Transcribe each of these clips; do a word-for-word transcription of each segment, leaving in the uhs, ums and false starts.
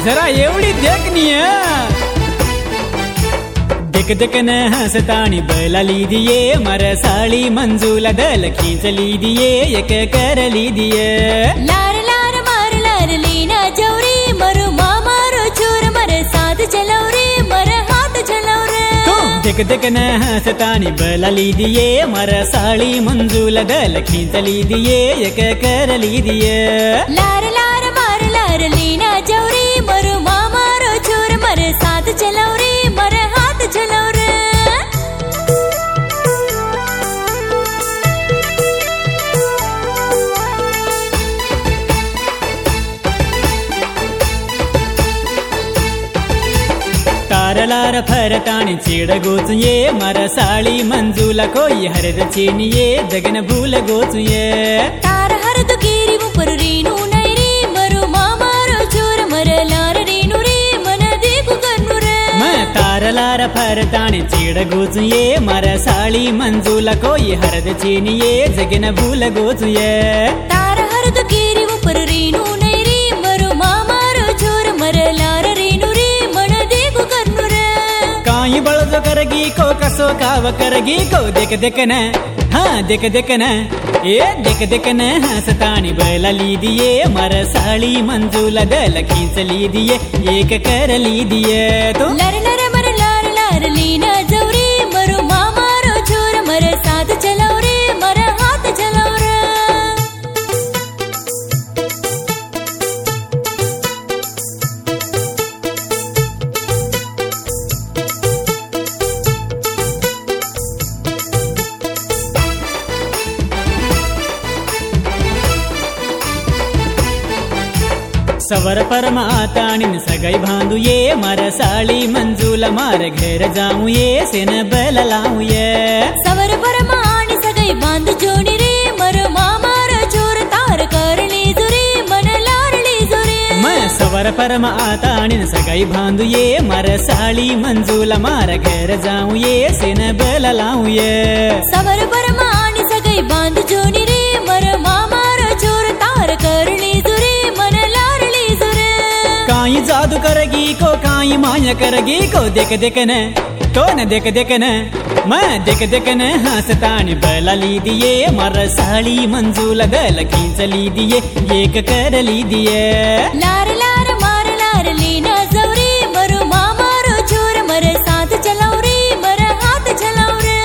जरा एवढी देखनी देख देख न हसतानी बैला लीदिये मर साली मंजूला दल खींच लीदिये एक कर लीदिये लार लार मार लार लीना जौरी मरु मामारो चोर मर साथ चलाओ रे मर हाथ चलाओ रे देख देख न हसतानी बैला लीदिये मर साली मंजूला दल खींच लीदिये एक कर लीदिये लार लार मार लार लीना जौरी मरु मामारो चोर मर साथ चलाओ रे मर हाथ चलाओ रे तारलार फरतानी चीड़ गोचुये मर साली मंजूला कोई हरद चीनिये जगन भूल गोचुये तार हरद केरी ऊपर रीनू नैरी मरु मामारो चोर मर लार रीनू रे मन देखु करनु रे मैं तारलार फरतानी चीड़ गोचुये मर साली मंजूला कोई हरद चीनिये जगन भूल गोचुये तार हरद केरी ऊपर रीनू नैरी मरु मामारो चोर मर लार रीनू रे मन देखु करनु रे काई बळजो करगी को कसो काव करगी को देख देख न हाँ देख देख न ए देख देख न हसतानी बैला लीदिये मर साली मंजूला दल खींच लीदिये एक कर लीदिये तो लर लर मर लार लार लीना जौरी मरु मामारो चोर मर साथ चलाओ रे मर हाथ चलाओ रे सवर परमातानी सगाई बांधू ये मर साली मंजूला मार घेर जाऊं ये सेन बैल लाऊं ये सवर परमानी सगाई बांध जोड़ी रे मर मामारो चोर तार कर ली जुरे मन लार ली जुरे मैं सवर परमातानी सगाई बांधू ये मर साली मंजूला मार घेर जाऊं ये सेन बैल लाऊं ये सवर परमानी सगाई बांध जोड़ी रे मर मामारो चोर तार कर ली जुरे मन लार ली जुरे काई जादू करगी को काई माया करगी को देख देख न तो न देख देख न मैं देख देख न हसतानी बैला लीदिये मर साली मंजूला दल खींच लीदिये एक कर लीदिये लार लार मार लार लीना जौरी मरु मामारो चोर मर साथ चलाओ रे मर हाथ चलाओ रे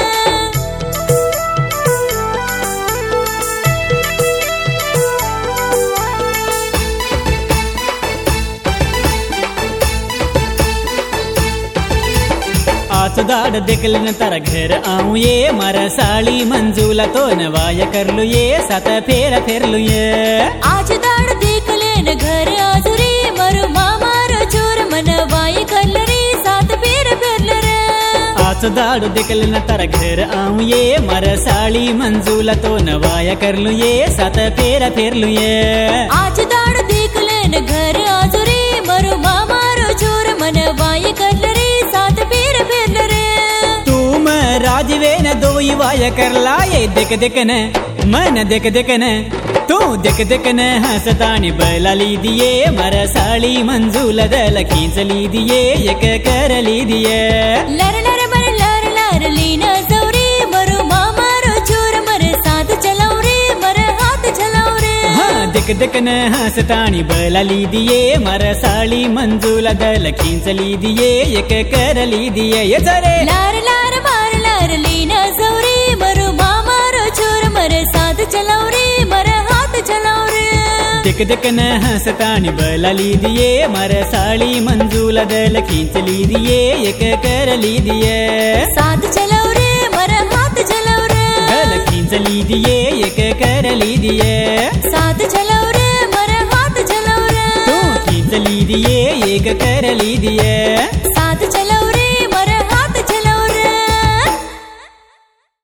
आच दाड़ देखल न तारा घर आऊं ये मर साली मंजूला तो नवाय कर लू ये सात फेर फेर लू ये आज दाड़ देख लेन घर आज रे मरु मामारो चोर मन वाय कर रे साथ फेर फेर रे आच दाड़ देखल न तारा घर आऊं ये मर साली मंजूला तो नवाय कर लू ये सात फेर फेर लू ये आज दाड़ देख लेन घर आज रे मरु मामारो चोर मन वाय कर रे साथ फेर फेर रे तुम राजवे न दोई वाय कर लाए देख देख न मन देख देख न तू देख देख न हसतानी बैला लीदिये मर साली मंजूला दल खींच लीदिये एक कर लीदिये लर लर मर लार लार लीना जौरी मरु मामारो चोर मर साथ चलाओ रे मर हाथ चलाओ रे हाँ देख देख न हसतानी बैला लीदिये मर साली मंजूला दल खींच लीदिये एक कर लीदिये ये जरे लार लार मार लार लीना जौरी मरु मामारो चोर मर साथ चलाओ रे मर हाथ चलाओ रे देख देख न हसतानी बैला लीदिये मर साली मंजूला दल खींच लीदिये एक कर लीदिये साथ चलाओ रे मर हाथ चलाओ रे दल खींच लीदिये एक कर लीदिये साथ चलाओ रे मर हाथ चलाओ रे तू खींच लीदिये एक कर लीदिये